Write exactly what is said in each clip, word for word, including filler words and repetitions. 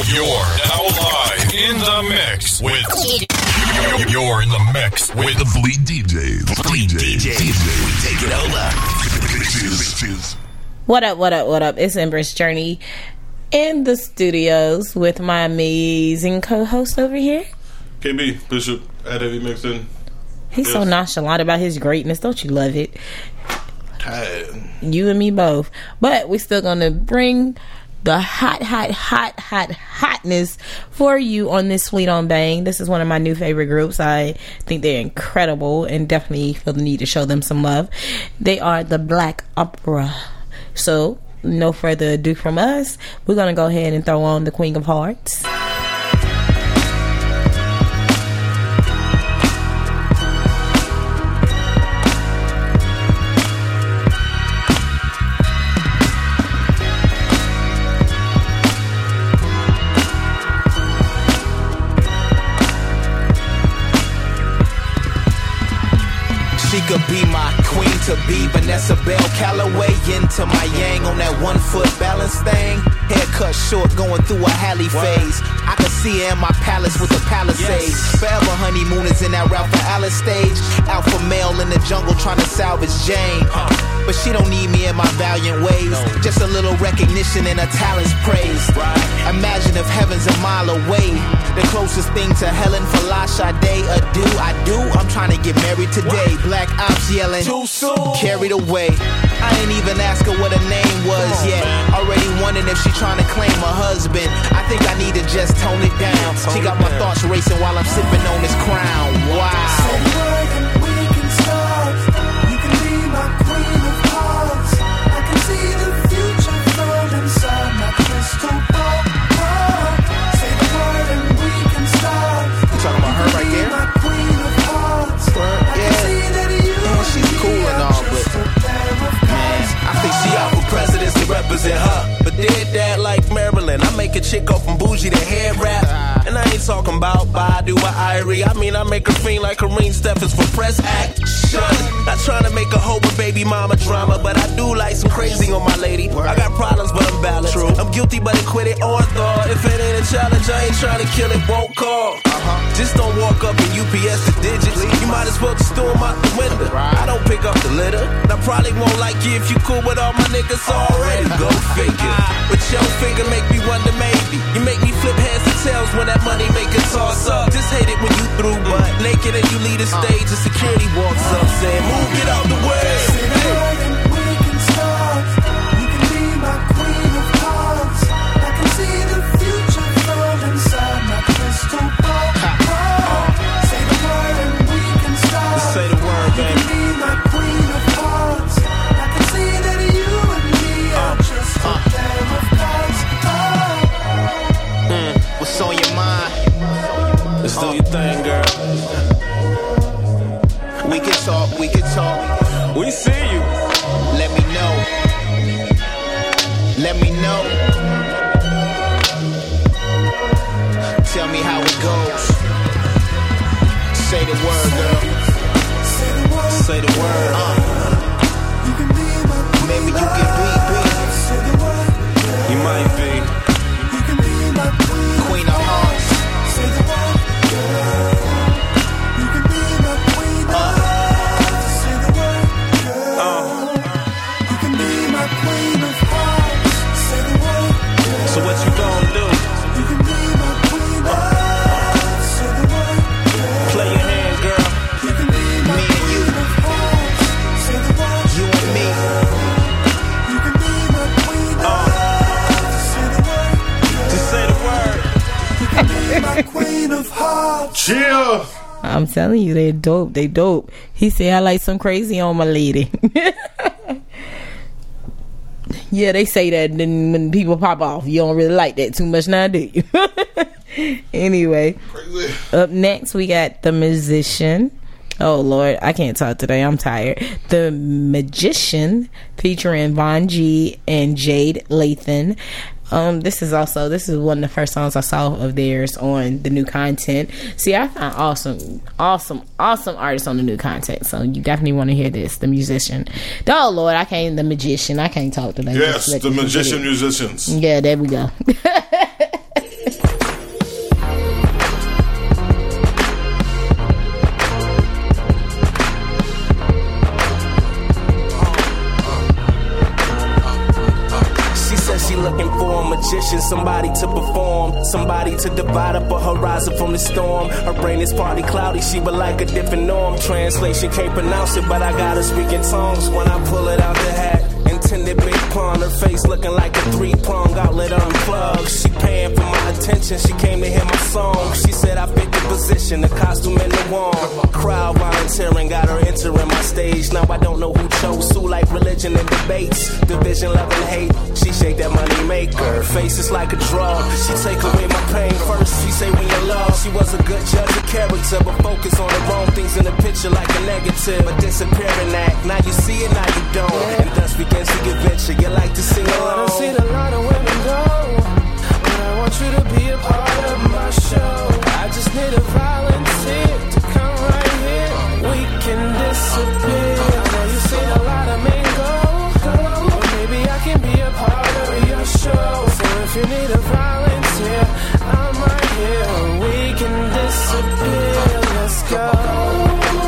You're now live in the mix with. You're in the mix with the Fleet D Js. Fleet D Js. We take it over. What up, what up, what up? It's Empress Journey in the studios with my amazing co-host over here. K B, Bishop, at Heavy Mixin. He's yes. so nonchalant about his greatness. Don't you love it? Tired. You and me both. But we're still going to bring the hot, hot, hot, hot, hotness for you on this Fleet on Bang. This is one of my new favorite groups. I think they're incredible and definitely feel the need to show them some love. They are the Black Opera. So, no further ado from us. We're going to go ahead and throw on the Queen of Hearts. She could be my queen to be Vanessa Bell Calloway into my yang on that one foot balance thing. Haircut short going through a Halle phase. I could see her in my palace with the Palisades. Yes. Forever honeymoon is in that Ralph for Alice stage. Alpha male in the jungle trying to salvage Jane. Uh, but she don't need me in my valiant ways. No. Just a little recognition and her talents praised. Right. Imagine if heaven's a mile away. The closest thing to Helen for La Sade. Ado, I do. I'm trying to get married today. What? Black ops yelling. Too soon. Carried away. I ain't even ask her what her name was on, yet. Man. Already wondering if she trying to claim a husband. I think I need to just tone it down. Tone she got my down. Thoughts racing while I'm sipping on this crown. Wow. Say the word and we can start. You can be my queen of hearts. I can see the future from inside my crystal ball. Say the word and we can start. You talking about her right there? My queen of hearts. Word? I yeah. Can see that you yeah, she's cool and all, but man, I think she out for presidents to represent her. But did that like Maryland. I make a chick go from bougie to head rap. And I ain't talking about Badu or Irie. I mean, I make her fiend like Kareem Steffens for press action. Not trying to make a hoe with baby mama drama, but I do like some crazy on my lady. I got problems, but I'm balanced. True. I'm guilty, but acquitted or thought. If it ain't a challenge, I ain't trying to kill it, won't call. Uh-huh. Just don't walk up and U P S the digits. You might as well just throw them out the window. I don't pick up the litter. And I probably won't like you if you cool with all my niggas already. Go figure. But your finger make me wonder maybe. You make me flip heads and tails when that money make it toss up. Just hate it when you through, but naked and you leave the stage and security walks up saying, move, get out the way. Say the word and we can start. You can be my queen of hearts. I can see the future from inside my crystal ball. Say the word and we can start. Let's say the word, baby. You can be my queen of hearts. I can see that you and me are uh, just uh. a pair of cards. Oh. Mm, what's on your mind? Let's do your thing, girl. We can talk, we can talk. We see you. Let me know. Let me know. Tell me how it goes. Say the word, girl. Say the word. Say the word. Uh. You can be my queen. Maybe you can be, be. Say the word. You might be. You can be my queen. Queen of hearts. Say the word. Girl. You can be my queen of hearts. Say the word. Girl. You can be my queen of hearts. Say the word. Girl. So what you gonna do? You can be my queen of hearts. Say the word. Girl. Play your hand, girl. You can be my me and you. Of hearts. Say the word. You and me. You can be my queen of hearts. Say the word. Girl. Just say the word. You can be my queen of hearts. Chill. I'm telling you, they're dope. They dope. He said, I like some crazy on my lady. Yeah, they say that then when people pop off, you don't really like that too much now, do you? Anyway, crazy. Up next, we got The Musician. Oh, Lord, I can't talk today. I'm tired. The Magician, featuring Von G and Jade Lathan. Um, this is also, this is one of the first songs I saw of theirs on the new content. See, I found awesome, awesome, awesome artists on the new content. So you definitely want to hear this. The Musician. Oh, Lord, I can't, The Magician. I can't talk today. Yes, The Magician Musicians. Yeah, there we go. magician, somebody to perform, somebody to divide up a horizon from the storm. Her brain is partly cloudy, she would like a different norm. Translation can't pronounce it, but I got her speaking tongues when I pull it out the hat. Intended big pun, her face looking like a three-prong outlet unplugged. She paying for my attention, she came to hear my song. She said I fit the position, the costume and the warm. Crowd volunteering, got her entering my stage. Now I don't know who chose who, like religion and debates. Division, love and hate, she shake that money maker. Face is like a drug, she take away my pain first. She say we in love, she was a good judge of character, but focus on the wrong things in the picture like a negative. But disappearing act, now you see it, now you don't. And thus begins to get venture, you like to sing along. I've seen a lot of women go, but I want you to be a part of my show. I just need a volunteer to come right here. We can disappear. I know you've seen a lot of men go, but maybe I can be a part of your show. So if you need a volunteer, I'm right here. We can disappear. Let's go.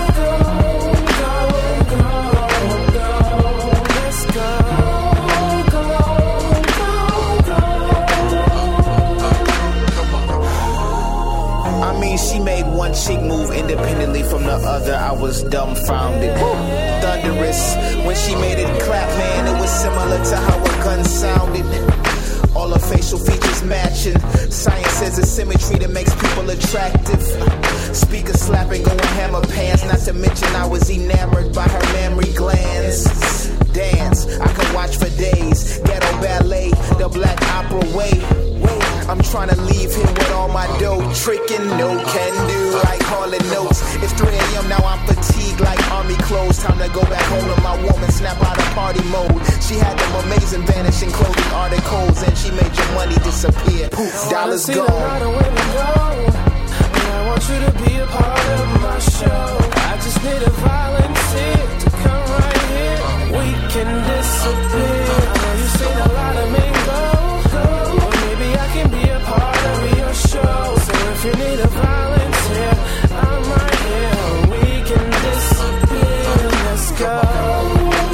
She made one cheek move independently from the other. I was dumbfounded. Thunderous. When she made it clap, man, it was similar to how a gun sounded. All her facial features matching. Science says it's symmetry that makes people attractive. Speaker slapping, going hammer pants. Not to mention I was enamored by her mammary glands. Dance, I could watch for days. Ghetto ballet, the black opera way. I'm trying to leave him with all my dough. Tricking, no can do, like calling notes. It's three a.m. now, I'm fatigued like army clothes. Time to go back home to my woman, snap out of party mode. She had them amazing vanishing clothing articles, and she made your money disappear. Poof, dollars gone. A lot of women go, but I want you to be a part of my show. I just need a volunteer to come right here. We can disappear. I know you've seen a lot of men go, but maybe I can be a part of your show. So if you need a volunteer, I'm right here. We can disappear. Let's go.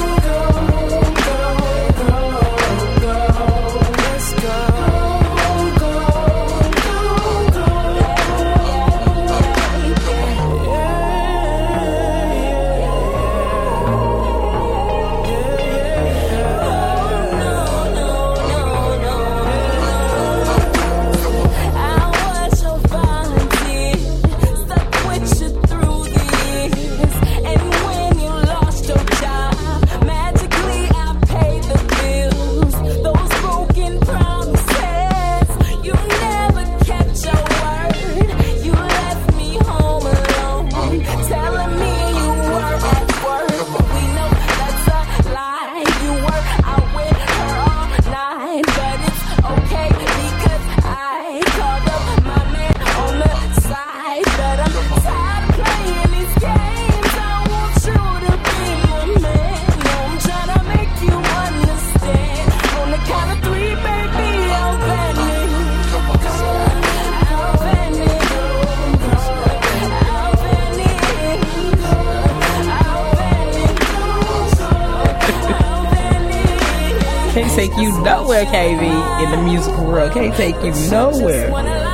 Can't take you nowhere, K V, in the musical world. Can't take you nowhere.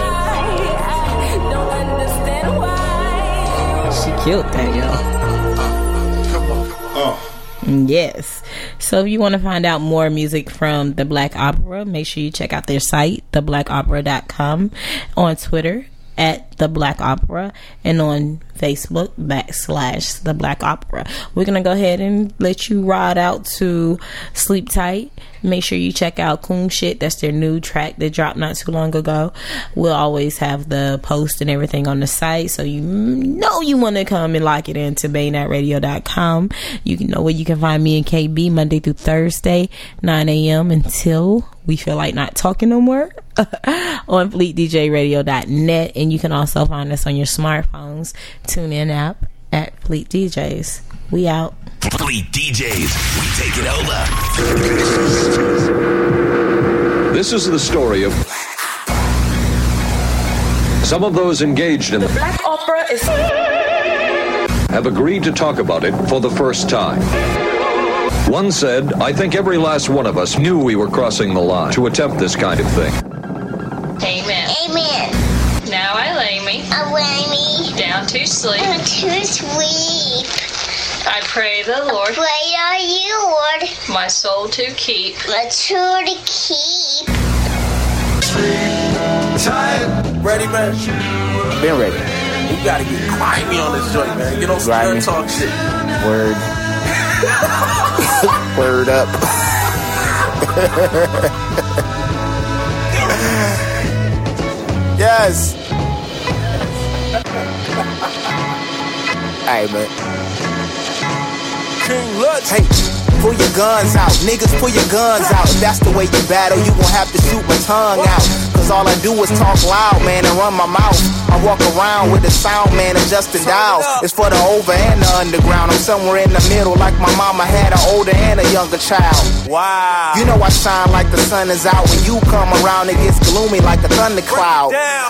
She killed that, yo. Oh. Yes. So if you want to find out more music from The Black Opera, make sure you check out their site, the black opera dot com, on Twitter at The Black Opera, and on Facebook backslash The Black Opera. We're gonna go ahead and let you ride out to Sleep Tight. Make sure you check out Coon Shit. That's their new track that dropped not too long ago. We'll always have the post and everything on the site, so you know you want to come and lock it into bay net radio dot com. You can know where you can find me and K B Monday through Thursday, nine a.m. until we feel like not talking no more on fleet d j radio dot net. And you can also find us on your smartphones TuneIn app at Fleet D Js. We out. Fleet D Js, we take it over. This is the story of some of those engaged in the Black Opera is have agreed to talk about it for the first time. One said, I think every last one of us knew we were crossing the line to attempt this kind of thing. Amen. Amen. Now I lay me I lay me down to sleep. down to sleep. I pray the Lord Pray are you, Lord, my soul to keep. my true to keep. Ready, man? Been ready. You gotta get grimy on this joint, man. Get on some Grimy. good talk shit. Word. Word up. Yes. Hey, man. King Lutz. Hey, pull your guns out. Niggas, pull your guns out. If that's the way you battle, you gon' have to shoot my tongue out. Cause all I do is talk loud, man, and run my mouth. I walk around with the sound, man, adjusting dials. It's for the over and the underground. I'm somewhere in the middle, like my mama had an older and a younger child. Wow. You know I shine like the sun is out. When you come around, it gets gloomy like a thundercloud.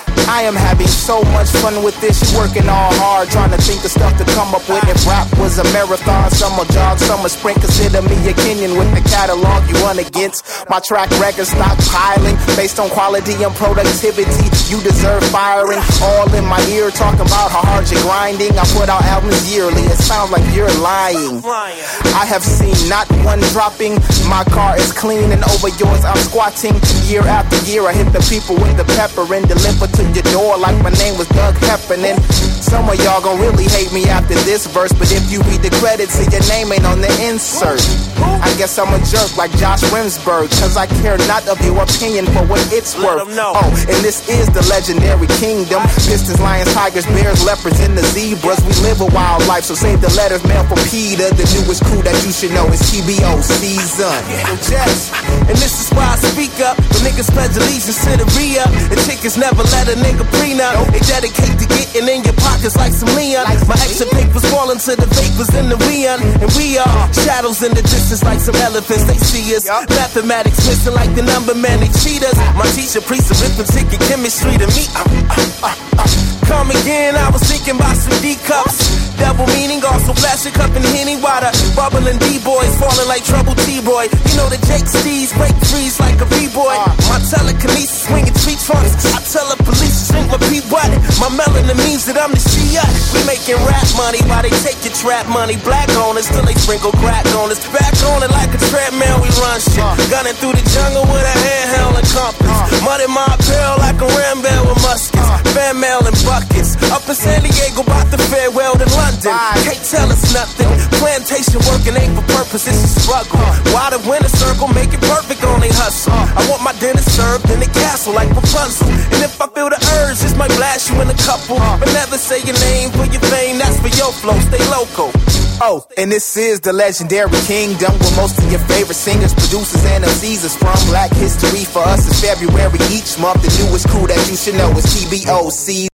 I am having so much fun with this. You working all hard, trying to think of stuff to come up with. If rap was a marathon, some will jog, some will sprint. Consider me a Kenyan with the catalog you run against. My track record stockpiling based on quality and productivity. You deserve firing. All in my ear, talking about how hard you're grinding. I put out albums yearly. It sounds like you're lying. I have seen not one dropping. My car is clean and over yours I'm squatting. Year after year I hit the people with the pepper and deliver to your door like my name was Doug Heffernan. Some of y'all gon' really hate me after this verse, but if you read the credits, see your name ain't on the insert. I guess I'm a jerk like Josh Remsburg, cause I care not of your opinion for what it's worth. Oh, and this is the legendary kingdom. Pistons, lions, tigers, bears, leopards, and the zebras. We live a wild life, so save the letters, man, for Peter. The newest crew that you should know is T B O season. Yes, and this is why I speak up. When niggas pledge allegiance to the re-up, and chickens never let a nigga prenup. They dedicate to getting in your pockets like some Leon. My extra papers falling to the vapors in the Rion. And we are shadows in the distance like some elephants. They see us. Mathematics missing like the number man. They cheat us. My teacher preached arithmetic and chemistry to me. Uh, uh, uh, uh. Come again, I was thinking about some D-cups. Double meaning, also plastic cup and Henny water. Bubbling D-boys, falling like trouble T-boy. You know the Jake Steez, break freeze like a B-boy. My telekinesis, swinging tree trunks. I tell the police to drink my P-what. My melanin means that I'm the Shia. We making rap money while they take your trap money. Black on us till they sprinkle crack on us. Back on it like a treadmill, we run shit. Gunning through the jungle with a handheld and compass. Mud in my apparel like a Rambo with muskets. Fan mail and buckets. Up in San Diego, about to farewell to London. Can't tell us nothing. Plantation working ain't for purpose, it's a struggle. Why the winner circle make it perfect on they hustle? I want my dinner served in the castle like Rapunzel. And if I feel the urge, this might blast you in a couple. But never say your name for your fame, that's for your flow, stay local. Oh, and this is the legendary kingdom where most of your favorite singers, producers, and M Cs is from. Black history for us is February each month. The newest crew that you should know is T B O C.